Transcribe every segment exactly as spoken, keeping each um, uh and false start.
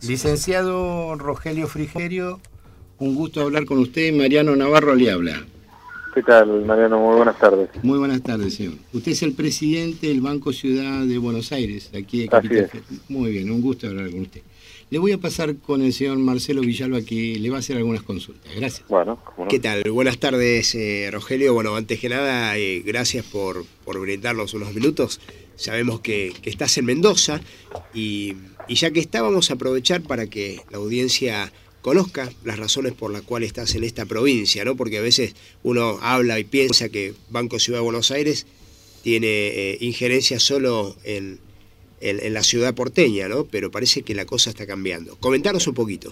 Licenciado Rogelio Frigerio, un gusto hablar con usted. Mariano Navarro le habla. ¿Qué tal, Mariano? Muy buenas tardes. Muy buenas tardes, señor. Usted es el presidente del Banco Ciudad de Buenos Aires, aquí de Capital Federal. Muy bien, un gusto hablar con usted. Le voy a pasar con el señor Marcelo Villalba, que le va a hacer algunas consultas. Gracias. Bueno, ¿cómo no? ¿Qué tal? Buenas tardes, eh, Rogelio. Bueno, antes que nada, eh, gracias por, por brindarnos unos minutos. Sabemos que, que estás en Mendoza y, y ya que está, vamos a aprovechar para que la audiencia conozca las razones por las cuales estás en esta provincia, ¿no? Porque a veces uno habla y piensa que Banco Ciudad de Buenos Aires tiene eh, injerencia solo en, en, en la ciudad porteña, ¿no? Pero parece que la cosa está cambiando. Comentaros un poquito.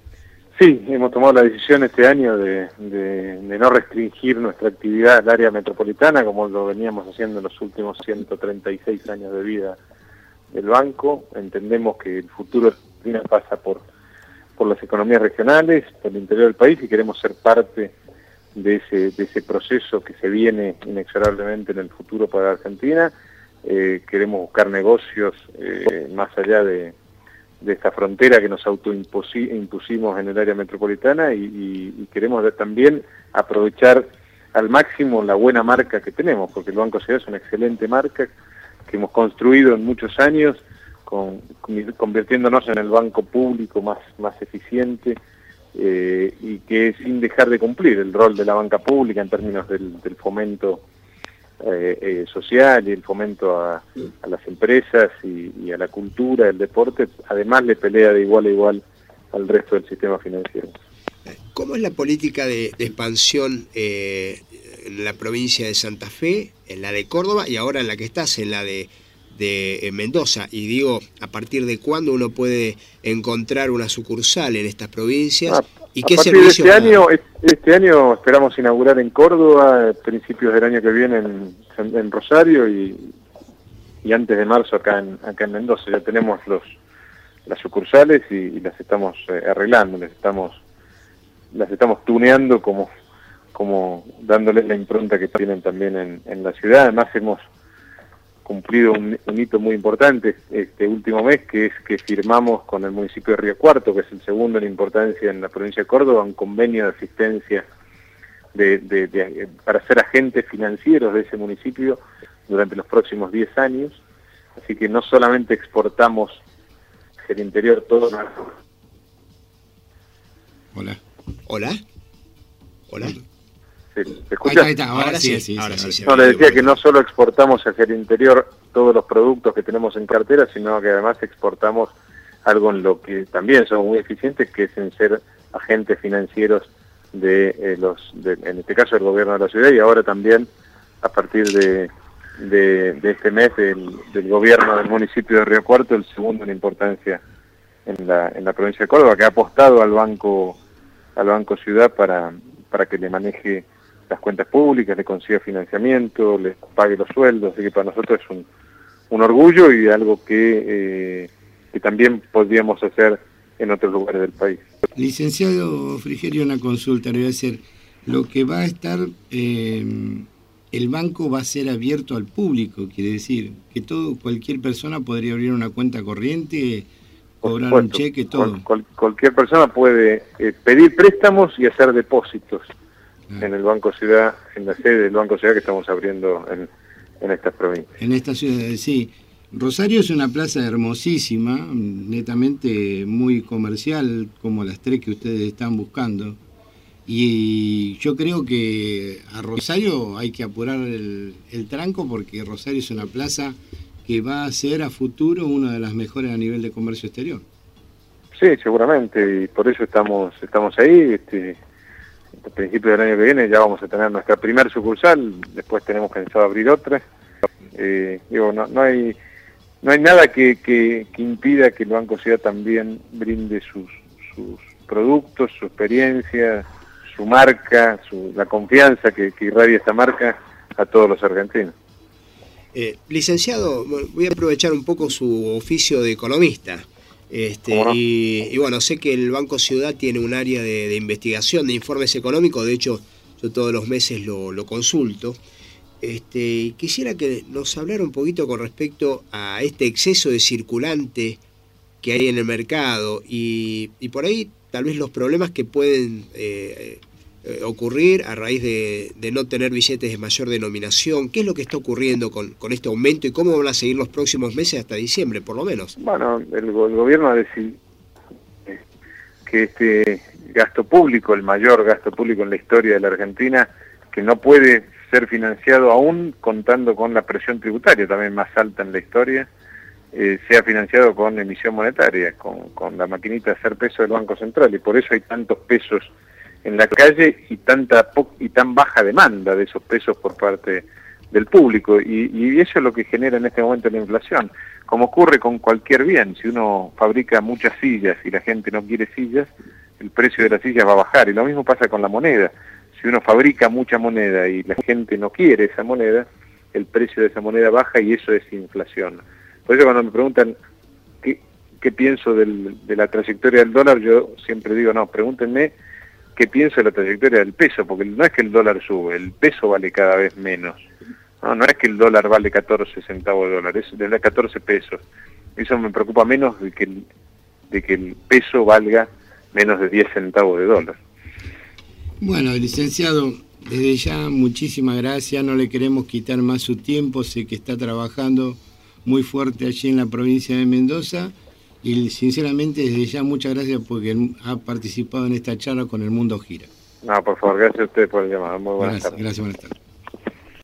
Sí, hemos tomado la decisión este año de, de, de no restringir nuestra actividad al área metropolitana, como lo veníamos haciendo en los últimos ciento treinta y seis años de vida del banco. Entendemos que el futuro de Argentina pasa por, por las economías regionales, por el interior del país, y queremos ser parte de ese, de ese proceso que se viene inexorablemente en el futuro para Argentina. Eh, queremos buscar negocios eh, más allá de... de esta frontera que nos autoimpusimos en el área metropolitana y, y, y queremos también aprovechar al máximo la buena marca que tenemos, porque el Banco Ciudad es una excelente marca que hemos construido en muchos años, con, convirtiéndonos en el banco público más, más eficiente eh, y que sin dejar de cumplir el rol de la banca pública en términos del, del fomento Eh, eh, social y el fomento a, a las empresas y, y a la cultura, el deporte, además le pelea de igual a igual al resto del sistema financiero. ¿Cómo es la política de, de expansión eh, en la provincia de Santa Fe, en la de Córdoba y ahora en la que estás, en la de, de Mendoza? Y digo, ¿a partir de cuándo uno puede encontrar una sucursal en estas provincias? Ah, ¿Y a qué partir de este da? año, este año esperamos inaugurar en Córdoba, principios del año que viene en, en, en Rosario y, y antes de marzo acá en, acá en Mendoza. Ya tenemos los las sucursales y, y las estamos eh, arreglando, las estamos las estamos tuneando como como dándoles la impronta que tienen también en, en la ciudad. Además hemos cumplido un, un hito muy importante este último mes, que es que firmamos con el municipio de Río Cuarto, que es el segundo en importancia en la provincia de Córdoba, un convenio de asistencia de, de, de, para ser agentes financieros de ese municipio durante los próximos diez años. Así que no solamente exportamos hacia el interior todo. Hola. Hola. Hola. ¿Se escucha? Ahí está, ahora, ahora sí, sí, sí, ahora sí, sí. No, le decía que no solo exportamos hacia el interior todos los productos que tenemos en cartera, sino que además exportamos algo en lo que también somos muy eficientes, que es en ser agentes financieros de eh, los, de, en este caso, el gobierno de la ciudad, y ahora también a partir de, de, de este mes del, del gobierno del municipio de Río Cuarto, el segundo en importancia en la, en la provincia de Córdoba, que ha apostado al banco, al Banco Ciudad para, para que le maneje las cuentas públicas, le consiga financiamiento, le pague los sueldos, así que para nosotros es un, un orgullo y algo que, eh, que también podríamos hacer en otros lugares del país. Licenciado Frigerio, una consulta le voy a hacer. Lo que va a estar, eh, el banco va a ser abierto al público, quiere decir que todo, cualquier persona podría abrir una cuenta corriente, cobrar un cheque, todo. Cual, cual, cualquier persona puede eh, pedir préstamos y hacer depósitos ah. en el Banco Ciudad, en la sede del Banco Ciudad que estamos abriendo en, en estas provincias. En esta ciudad, sí. Rosario es una plaza hermosísima, netamente muy comercial, como las tres que ustedes están buscando. Y yo creo que a Rosario hay que apurar el, el tranco, porque Rosario es una plaza que va a ser a futuro una de las mejores a nivel de comercio exterior. Sí, seguramente, y por eso estamos estamos ahí. Este, a principios del año que viene ya vamos a tener nuestra primer sucursal, después tenemos pensado abrir otra. Eh, digo, no, no hay no hay nada que, que, que impida que el Banco Ciudad también brinde sus, sus productos, su experiencia, su marca, su, la confianza que, que irradia esta marca a todos los argentinos. Eh, licenciado, voy a aprovechar un poco su oficio de economista. Este, no? y, y bueno, sé que el Banco Ciudad tiene un área de, de investigación, de informes económicos, de hecho yo todos los meses lo, lo consulto. Este, quisiera que nos hablara un poquito con respecto a este exceso de circulante que hay en el mercado y, y por ahí tal vez los problemas que pueden eh, eh, ocurrir a raíz de, de no tener billetes de mayor denominación. ¿Qué es lo que está ocurriendo con, con este aumento y cómo van a seguir los próximos meses hasta diciembre, por lo menos? Bueno, el, el gobierno ha decidido que este gasto público, el mayor gasto público en la historia de la Argentina, que no puede ser financiado aún contando con la presión tributaria también más alta en la historia, eh, sea financiado con emisión monetaria, con, con la maquinita de hacer peso del Banco Central, y por eso hay tantos pesos en la calle y tanta po y tan baja demanda de esos pesos por parte del público, y, y eso es lo que genera en este momento la inflación. Como ocurre con cualquier bien, si uno fabrica muchas sillas y la gente no quiere sillas, el precio de las sillas va a bajar, y lo mismo pasa con la moneda. Si uno fabrica mucha moneda y la gente no quiere esa moneda, el precio de esa moneda baja y eso es inflación. Por eso cuando me preguntan qué, qué pienso del, de la trayectoria del dólar, yo siempre digo, no, pregúntenme qué pienso de la trayectoria del peso, porque no es que el dólar sube, el peso vale cada vez menos. No, no es que el dólar vale catorce centavos de dólar, es de catorce pesos. Eso me preocupa menos de que el, de que el peso valga menos de diez centavos de dólar. Bueno, licenciado, desde ya muchísimas gracias, no le queremos quitar más su tiempo, sé que está trabajando muy fuerte allí en la provincia de Mendoza y sinceramente desde ya muchas gracias porque ha participado en esta charla con El Mundo Gira. No, por favor, gracias a ustedes por el llamado. Muy buenas gracias, tardes. Gracias, buenas tardes.